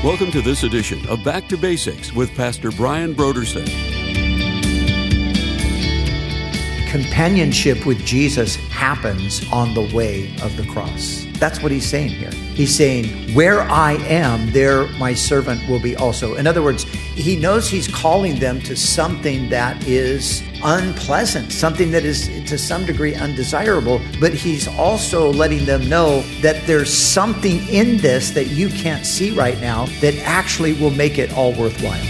Welcome to this edition of Back to Basics with Pastor Brian Brodersen. Companionship with Jesus happens on the way of the cross. That's what he's saying here. He's saying, where I am, there my servant will be also. In other words, he knows he's calling them to something that is unpleasant, something that is to some degree undesirable, but he's also letting them know that there's something in this that you can't see right now that actually will make it all worthwhile.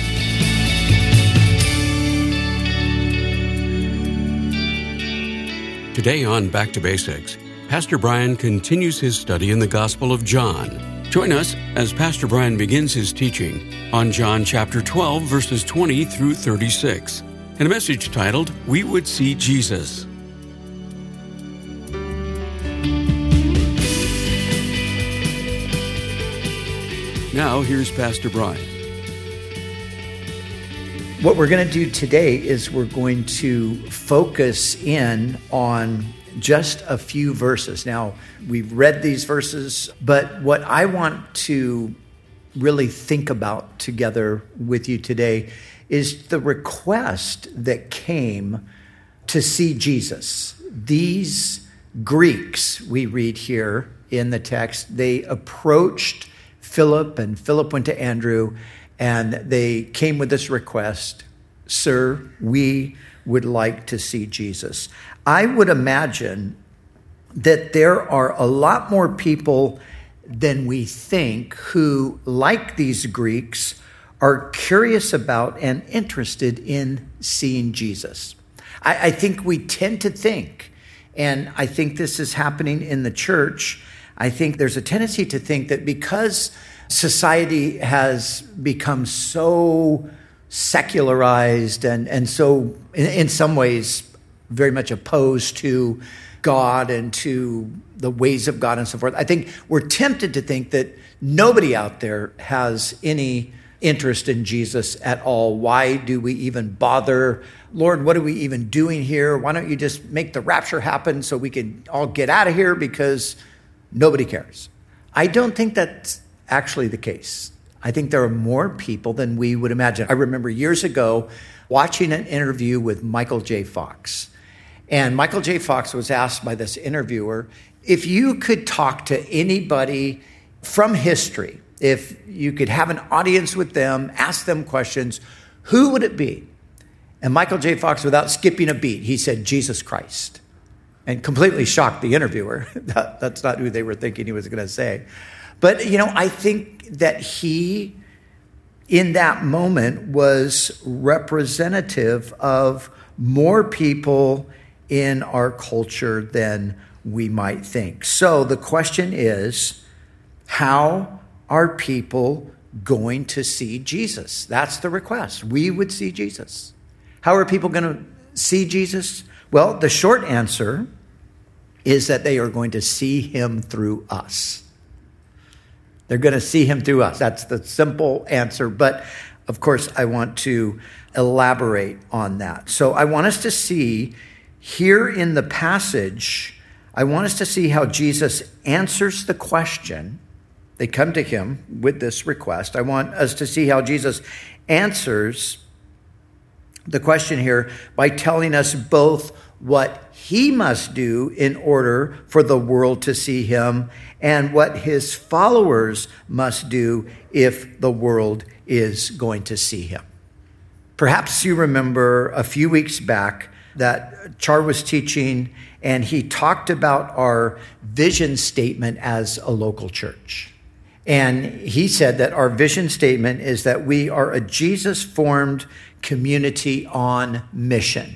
Today on Back to Basics, Pastor Brian continues his study in the Gospel of John. Join us as Pastor Brian begins his teaching on John chapter 12, verses 20 through 36, in a message titled, We Would See Jesus. Now, here's Pastor Brian. What we're going to do today is we're going to focus in on just a few verses. Now, we've read these verses, but what I want to really think about together with you today is the request that came to see Jesus. These Greeks, we read here in the text, they approached Philip, and Philip went to Andrew, and they came with this request, Sir, we would like to see Jesus. I would imagine that there are a lot more people than we think who, like these Greeks, are curious about and interested in seeing Jesus. I think we tend to think, and I think this is happening in the church, I think there's a tendency to think that because society has become so secularized and so, in some ways, very much opposed to God and to the ways of God and so forth. I think we're tempted to think that nobody out there has any interest in Jesus at all. Why do we even bother? Lord, what are we even doing here? Why don't you just make the rapture happen so we can all get out of here because nobody cares? I don't think that's actually the case. I think there are more people than we would imagine. I remember years ago watching an interview with Michael J. Fox. And Michael J. Fox was asked by this interviewer, if you could talk to anybody from history, if you could have an audience with them, ask them questions, who would it be? And Michael J. Fox, without skipping a beat, he said, Jesus Christ. And completely shocked the interviewer. That's not who they were thinking he was going to say. But, I think that he, in that moment, was representative of more people in our culture than we might think. So the question is, how are people going to see Jesus? That's the request. We would see Jesus. How are people going to see Jesus? Well, the short answer is that they are going to see him through us. They're going to see him through us. That's the simple answer. But, of course, I want to elaborate on that. So I want us to see here in the passage, I want us to see how Jesus answers the question. They come to him with this request. I want us to see how Jesus answers the question here by telling us both what he must do in order for the world to see him and what his followers must do if the world is going to see him. Perhaps you remember a few weeks back that Char was teaching, and he talked about our vision statement as a local church. And he said that our vision statement is that we are a Jesus-formed community on mission.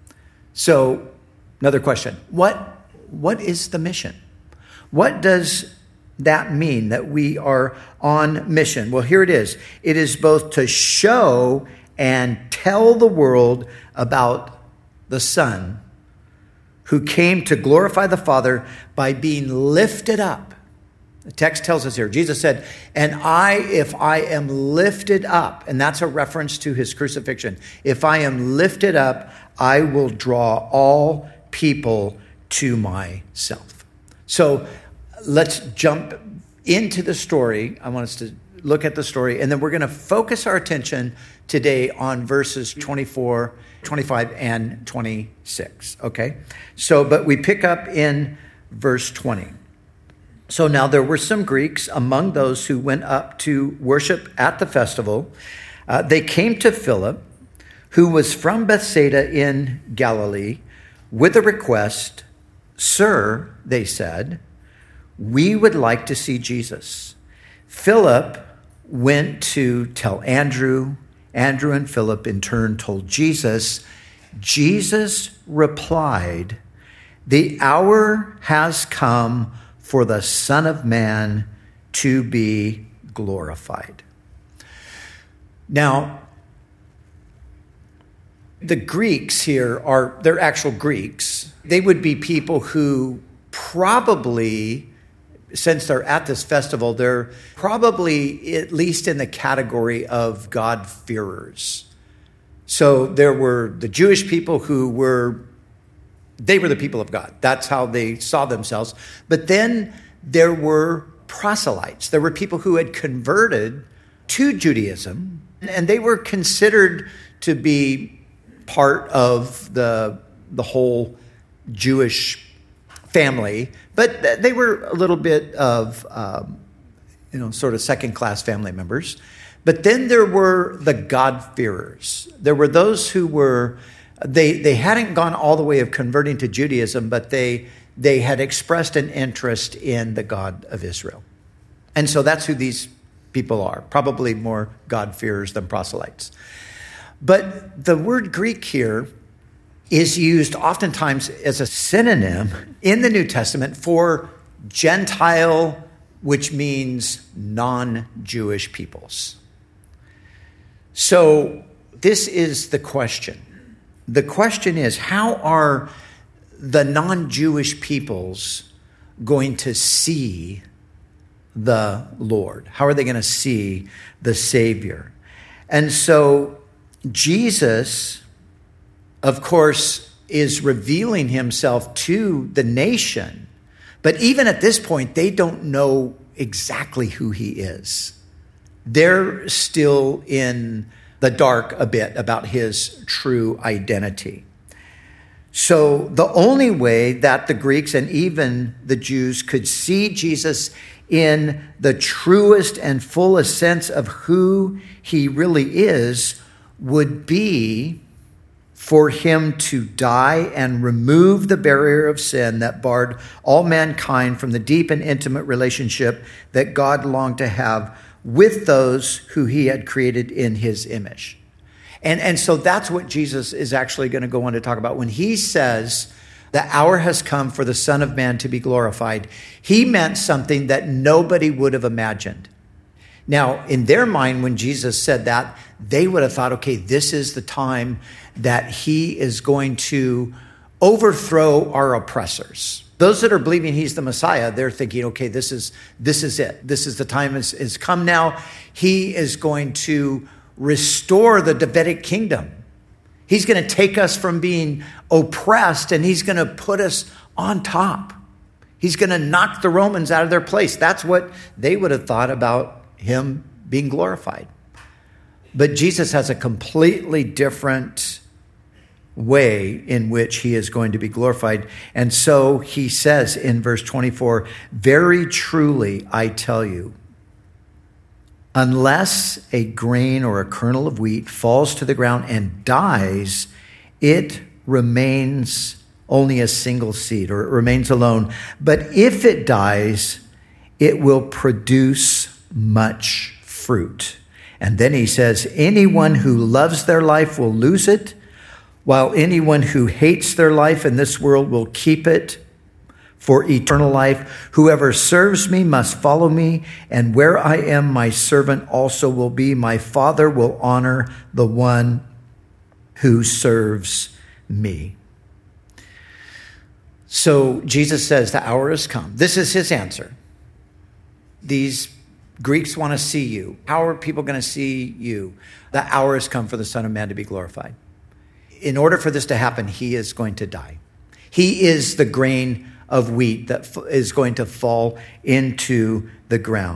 So, another question. What is the mission? What does that mean, that we are on mission? Well, here it is. It is both to show and tell the world about the Son who came to glorify the Father by being lifted up. The text tells us here, Jesus said, and if I am lifted up, and that's a reference to his crucifixion, if I am lifted up, I will draw all people to myself. So let's jump into the story. I want us to look at the story, and then we're going to focus our attention today on verses 24, 25, and 26, okay? But we pick up in verse 20. So now there were some Greeks among those who went up to worship at the festival. They came to Philip, who was from Bethsaida in Galilee, with a request. "Sir," they said, "we would like to see Jesus." Philip went to tell Andrew. Andrew and Philip in turn told Jesus. Jesus replied, "The hour has come for the Son of Man to be glorified." Now, the Greeks here they're actual Greeks. They would be people who probably, since they're at this festival, they're probably at least in the category of God-fearers. So there were the Jewish people who were the people of God. That's how they saw themselves. But then there were proselytes. There were people who had converted to Judaism, and they were considered to be part of the whole Jewish family, but they were a little bit of, sort of second-class family members. But then there were the God-fearers. There were those who were, they hadn't gone all the way of converting to Judaism, but they had expressed an interest in the God of Israel. And so that's who these people are, probably more God-fearers than proselytes. But the word Greek here is used oftentimes as a synonym in the New Testament for Gentile, which means non-Jewish peoples. So this is the question. The question is, how are the non-Jewish peoples going to see the Lord? How are they going to see the Savior? And so Jesus, of course, is revealing himself to the nation. But even at this point, they don't know exactly who he is. They're still in the dark a bit about his true identity. So the only way that the Greeks and even the Jews could see Jesus in the truest and fullest sense of who he really is would be for him to die and remove the barrier of sin that barred all mankind from the deep and intimate relationship that God longed to have with those who he had created in his image. And so that's what Jesus is actually going to go on to talk about. When he says, the hour has come for the Son of Man to be glorified, he meant something that nobody would have imagined. Now, in their mind, when Jesus said that, they would have thought, okay, this is the time that he is going to overthrow our oppressors. Those that are believing he's the Messiah, they're thinking, okay, this is it. This is the time has come now. He is going to restore the Davidic kingdom. He's going to take us from being oppressed and he's going to put us on top. He's going to knock the Romans out of their place. That's what they would have thought about him being glorified. But Jesus has a completely different way in which he is going to be glorified. And so he says in verse 24, "Very truly I tell you, unless a grain or a kernel of wheat falls to the ground and dies, it remains only a single seed, or it remains alone. But if it dies, it will produce much fruit." And then he says, "Anyone who loves their life will lose it, while anyone who hates their life in this world will keep it for eternal life. Whoever serves me must follow me, and where I am, my servant also will be. My Father will honor the one who serves me." So Jesus says the hour has come. This is his answer. These Greeks want to see you. How are people going to see you? The hour has come for the Son of Man to be glorified. In order for this to happen, he is going to die. He is the grain of wheat that is going to fall into the ground.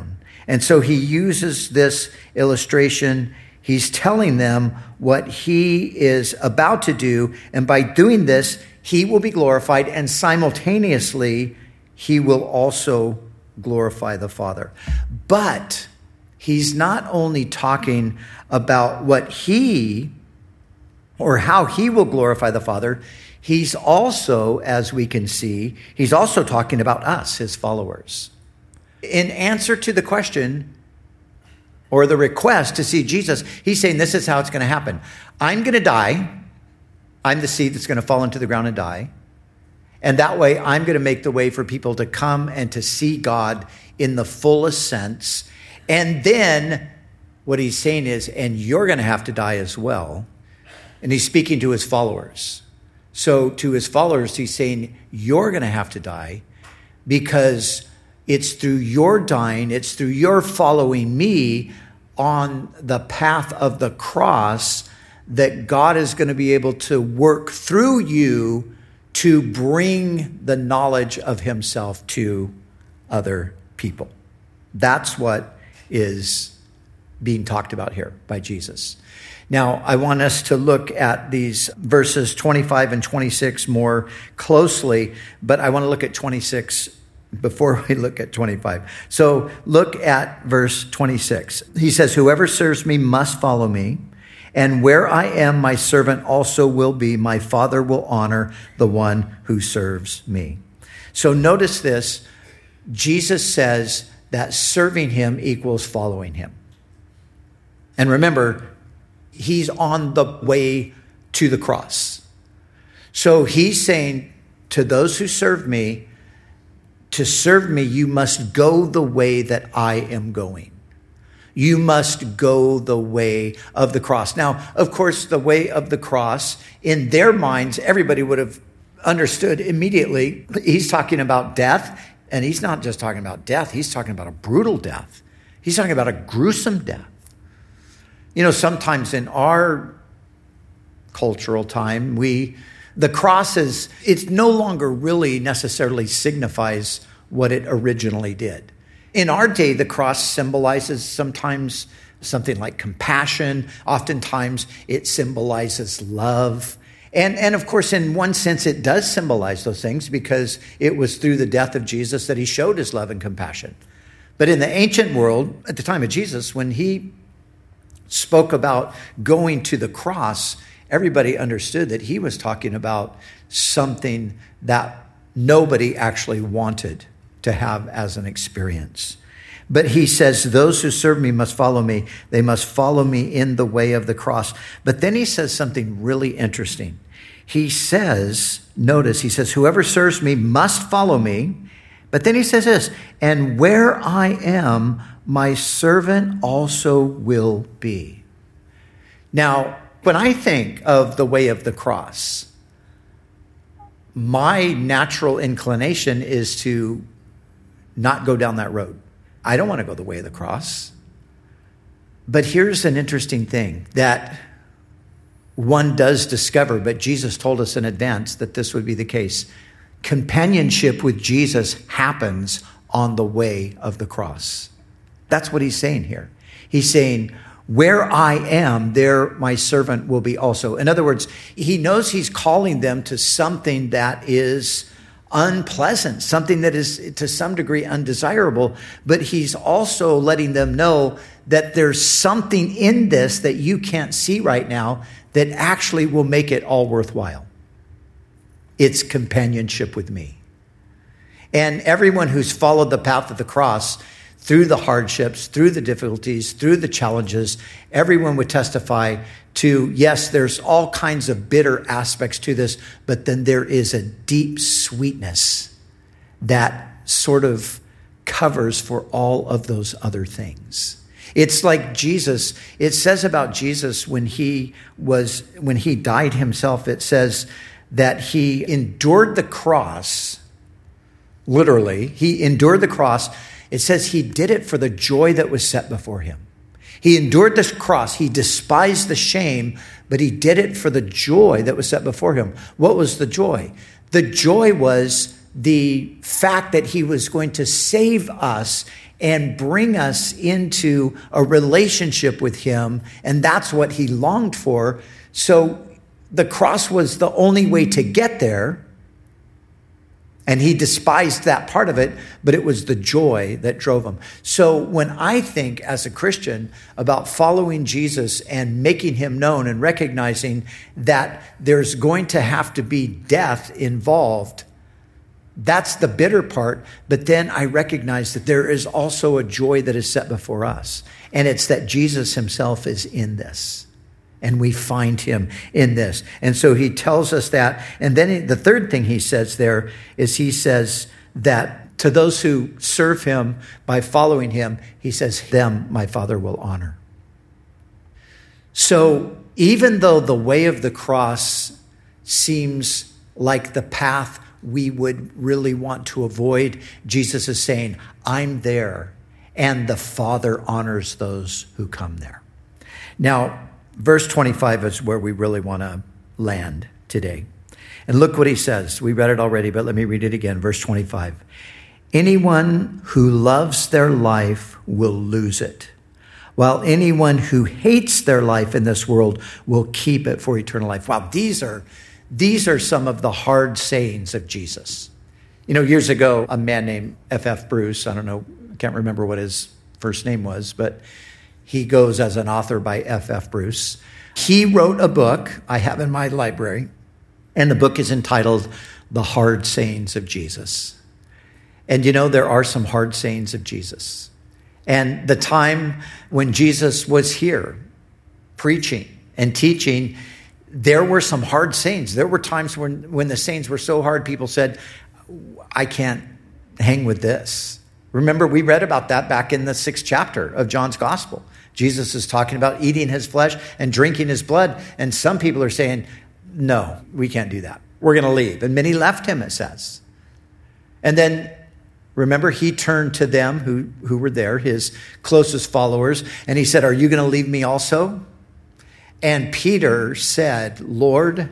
And so he uses this illustration. He's telling them what he is about to do. And by doing this, he will be glorified, and simultaneously, he will also glorify the Father. But he's not only talking about what he or how he will glorify the Father, he's also, as we can see, he's also talking about us, his followers. In answer to the question or the request to see Jesus, he's saying this is how it's going to happen. I'm going to die. I'm the seed that's going to fall into the ground and die. And that way, I'm going to make the way for people to come and to see God in the fullest sense. And then what he's saying is, and you're going to have to die as well. And he's speaking to his followers. So to his followers, he's saying, you're going to have to die because it's through your dying, it's through your following me on the path of the cross that God is going to be able to work through you to bring the knowledge of himself to other people. That's what is being talked about here by Jesus. Now, I want us to look at these verses 25 and 26 more closely, but I want to look at 26 before we look at 25. So look at verse 26. He says, whoever serves me must follow me. And where I am, my servant also will be. My Father will honor the one who serves me. So notice this. Jesus says that serving him equals following him. And remember, he's on the way to the cross. So he's saying to those who serve me, to serve me, you must go the way that I am going. You must go the way of the cross. Now, of course, the way of the cross, in their minds, everybody would have understood immediately. He's talking about death, and he's not just talking about death. He's talking about a brutal death. He's talking about a gruesome death. You know, sometimes in our cultural time, the cross it no longer really necessarily signifies what it originally did. In our day, the cross symbolizes sometimes something like compassion. Oftentimes, it symbolizes love. And of course, in one sense, it does symbolize those things because it was through the death of Jesus that he showed his love and compassion. But in the ancient world, at the time of Jesus, when he spoke about going to the cross, everybody understood that he was talking about something that nobody actually wanted to have as an experience. But he says, those who serve me must follow me. They must follow me in the way of the cross. But then he says something really interesting. He says, notice, he says, whoever serves me must follow me. But then he says this, and where I am, my servant also will be. Now, when I think of the way of the cross, my natural inclination is to not go down that road. I don't want to go the way of the cross. But here's an interesting thing that one does discover, but Jesus told us in advance that this would be the case. Companionship with Jesus happens on the way of the cross. That's what he's saying here. He's saying, where I am, there my servant will be also. In other words, he knows he's calling them to something that is unpleasant, something that is to some degree undesirable, but he's also letting them know that there's something in this that you can't see right now that actually will make it all worthwhile. It's companionship with me. And everyone who's followed the path of the cross, through the hardships, through the difficulties, through the challenges, everyone would testify to, yes, there's all kinds of bitter aspects to this, but then there is a deep sweetness that sort of covers for all of those other things. It's like Jesus, it says about Jesus when he died himself, it says that he endured the cross, literally, he endured the cross. It says he did it for the joy that was set before him. He endured this cross. He despised the shame, but he did it for the joy that was set before him. What was the joy? The joy was the fact that he was going to save us and bring us into a relationship with him. And that's what he longed for. So the cross was the only way to get there. And he despised that part of it, but it was the joy that drove him. So when I think as a Christian about following Jesus and making him known and recognizing that there's going to have to be death involved, that's the bitter part. But then I recognize that there is also a joy that is set before us. And it's that Jesus himself is in this. And we find him in this. And so he tells us that. And then the third thing he says there is he says that to those who serve him by following him, he says, them my Father will honor. So even though the way of the cross seems like the path we would really want to avoid, Jesus is saying, I'm there, and the Father honors those who come there. Now, verse 25 is where we really want to land today. And look what he says. We read it already, but let me read it again. Verse 25. Anyone who loves their life will lose it, while anyone who hates their life in this world will keep it for eternal life. Wow, these are some of the hard sayings of Jesus. You know, years ago, a man named F.F. Bruce, I can't remember what his first name was, but he goes as an author by F.F. Bruce. He wrote a book I have in my library, and the book is entitled The Hard Sayings of Jesus. And you know, there are some hard sayings of Jesus. And the time when Jesus was here preaching and teaching, there were some hard sayings. There were times when the sayings were so hard, people said, I can't hang with this. Remember, we read about that back in the 6th chapter of John's Gospel. Jesus is talking about eating his flesh and drinking his blood. And some people are saying, no, we can't do that. We're going to leave. And many left him, it says. And then, remember, he turned to them who were there, his closest followers, and he said, are you going to leave me also? And Peter said, Lord,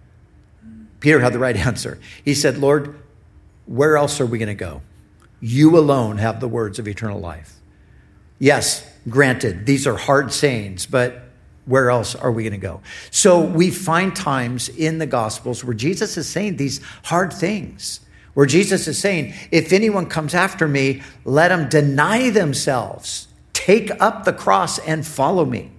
Peter had the right answer. He said, Lord, where else are we going to go? You alone have the words of eternal life. Yes, granted, these are hard sayings, but where else are we going to go? So we find times in the Gospels where Jesus is saying these hard things, where Jesus is saying, if anyone comes after me, let them deny themselves, take up the cross and follow me.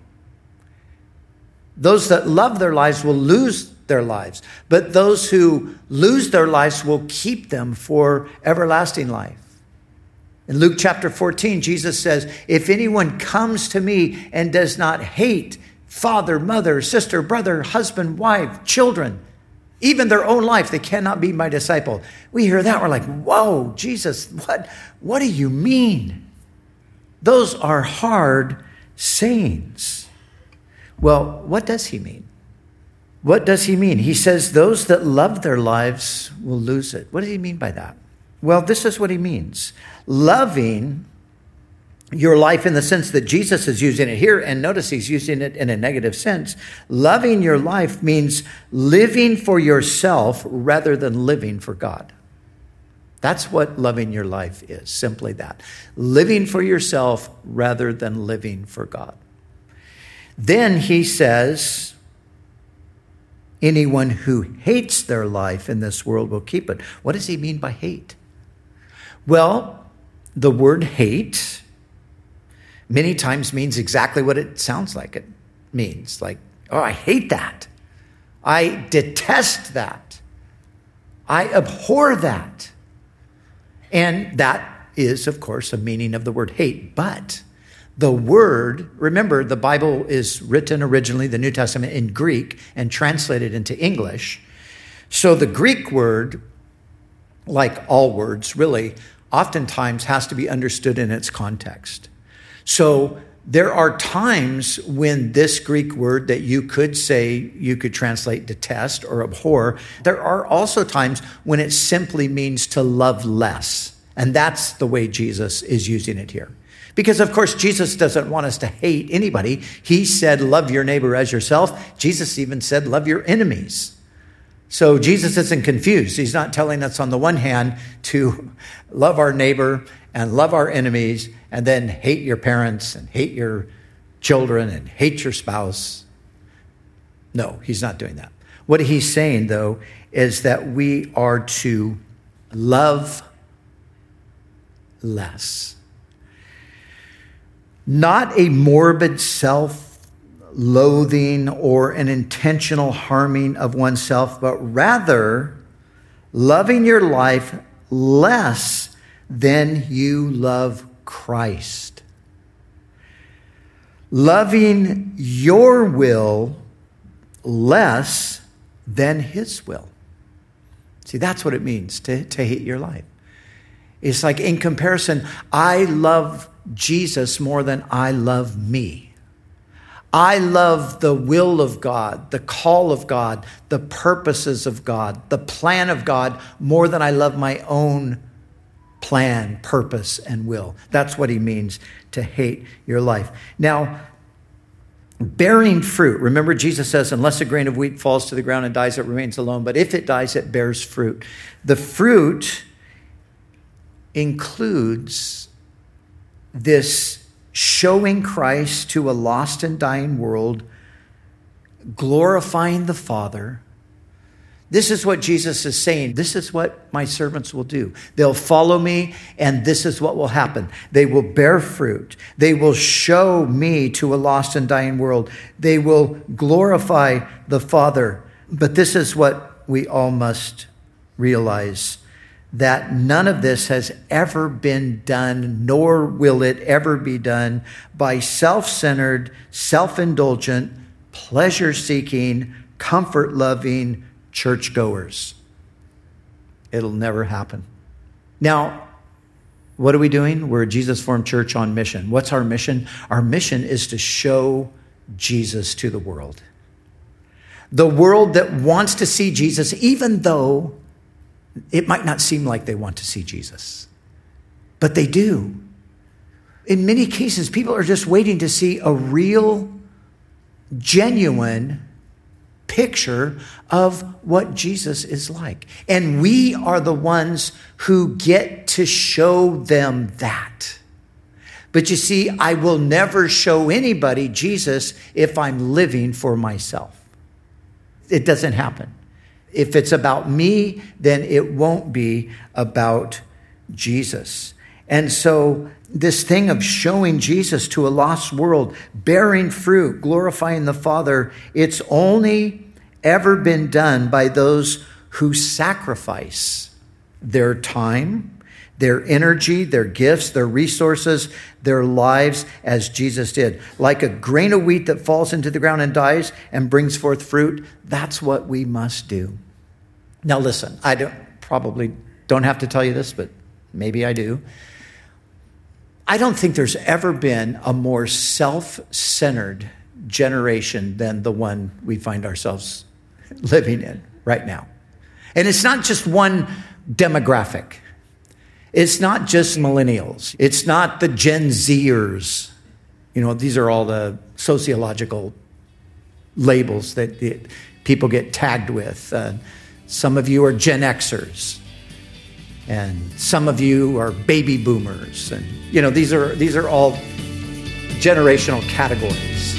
Those that love their lives will lose their lives, but those who lose their lives will keep them for everlasting life. In Luke chapter 14, Jesus says, if anyone comes to me and does not hate father, mother, sister, brother, husband, wife, children, even their own life, they cannot be my disciple. We hear that, we're like, whoa, Jesus, what do you mean? Those are hard sayings. Well, what does he mean? What does he mean? He says those that love their lives will lose it. What does he mean by that? Well, this is what he means. Loving your life in the sense that Jesus is using it here, and notice he's using it in a negative sense. Loving your life means living for yourself rather than living for God. That's what loving your life is, simply that. Living for yourself rather than living for God. Then he says, anyone who hates their life in this world will keep it. What does he mean by hate? Well, the word hate many times means exactly what it sounds like it means. Like, oh, I hate that. I detest that. I abhor that. And that is, of course, a meaning of the word hate. But the word, remember, the Bible is written originally, the New Testament, in Greek and translated into English. So the Greek word, like all words, really, oftentimes has to be understood in its context. So there are times when this Greek word that you could translate detest or abhor. There are also times when it simply means to love less. And that's the way Jesus is using it here. Because, of course, Jesus doesn't want us to hate anybody. He said, love your neighbor as yourself. Jesus even said, love your enemies. So Jesus isn't confused. He's not telling us on the one hand to love our neighbor and love our enemies and then hate your parents and hate your children and hate your spouse. No, he's not doing that. What he's saying, though, is that we are to love less. Not a morbid self-loathing or an intentional harming of oneself, but rather loving your life less than you love Christ. Loving your will less than his will. See, that's what it means to hate your life. It's like, in comparison, I love Jesus more than I love me. I love the will of God, the call of God, the purposes of God, the plan of God more than I love my own plan, purpose, and will. That's what he means to hate your life. Now, bearing fruit. Remember, Jesus says, unless a grain of wheat falls to the ground and dies, it remains alone. But if it dies, it bears fruit. The fruit includes this showing Christ to a lost and dying world, glorifying the Father. This is what Jesus is saying. This is what my servants will do. They'll follow me, and this is what will happen. They will bear fruit. They will show me to a lost and dying world. They will glorify the Father. But this is what we all must realize, that none of this has ever been done, nor will it ever be done by self-centered, self-indulgent, pleasure-seeking, comfort-loving churchgoers. It'll never happen. Now, what are we doing? We're a Jesus Formed Church on mission. What's our mission? Our mission is to show Jesus to the world. The world that wants to see Jesus, even though it might not seem like they want to see Jesus. But they do. In many cases, people are just waiting to see a real, genuine picture of what Jesus is like. And we are the ones who get to show them that. But you see, I will never show anybody Jesus if I'm living for myself. It doesn't happen. If it's about me, then it won't be about Jesus. And so this thing of showing Jesus to a lost world, bearing fruit, glorifying the Father, it's only ever been done by those who sacrifice their time, their energy, their gifts, their resources, their lives, as Jesus did. Like a grain of wheat that falls into the ground and dies and brings forth fruit, that's what we must do. Now listen, I probably don't have to tell you this, but maybe I do. I don't think there's ever been a more self-centered generation than the one we find ourselves living in right now. And it's not just one demographic. It's not just millennials. It's not the Gen Zers. You know, these are all the sociological labels that people get tagged with. Some of you are Gen Xers. And some of you are baby boomers. And, you know, these are all generational categories.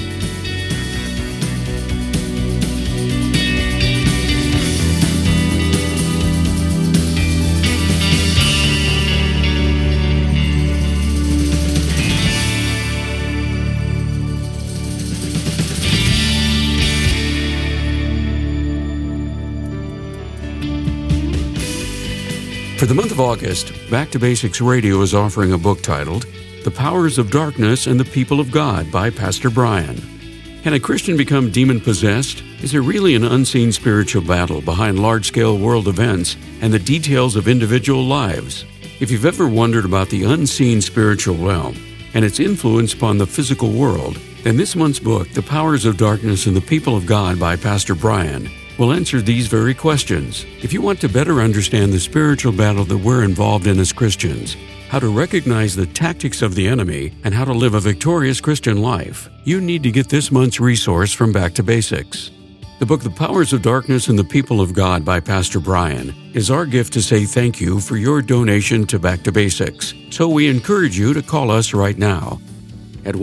For the month of August, Back to Basics Radio is offering a book titled The Powers of Darkness and the People of God by Pastor Brian. Can a Christian become demon-possessed? Is there really an unseen spiritual battle behind large-scale world events and the details of individual lives? If you've ever wondered about the unseen spiritual realm and its influence upon the physical world, then this month's book, The Powers of Darkness and the People of God by Pastor Brian, will answer these very questions. If you want to better understand the spiritual battle that we're involved in as Christians, how to recognize the tactics of the enemy, and how to live a victorious Christian life, you need to get this month's resource from Back to Basics. The book, The Powers of Darkness and the People of God by Pastor Brian, is our gift to say thank you for your donation to Back to Basics. So we encourage you to call us right now at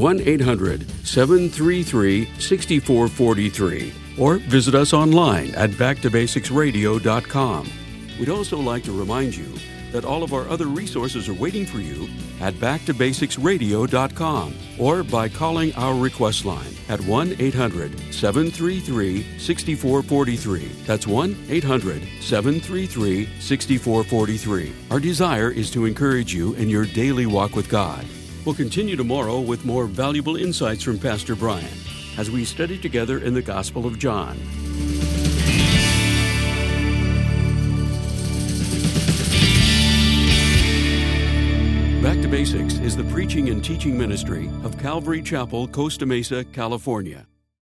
1-800-733-6443 or visit us online at backtobasicsradio.com. We'd also like to remind you that all of our other resources are waiting for you at backtobasicsradio.com or by calling our request line at 1-800-733-6443. That's 1-800-733-6443. Our desire is to encourage you in your daily walk with God. We'll continue tomorrow with more valuable insights from Pastor Brian as we study together in the Gospel of John. Back to Basics is the preaching and teaching ministry of Calvary Chapel, Costa Mesa, California.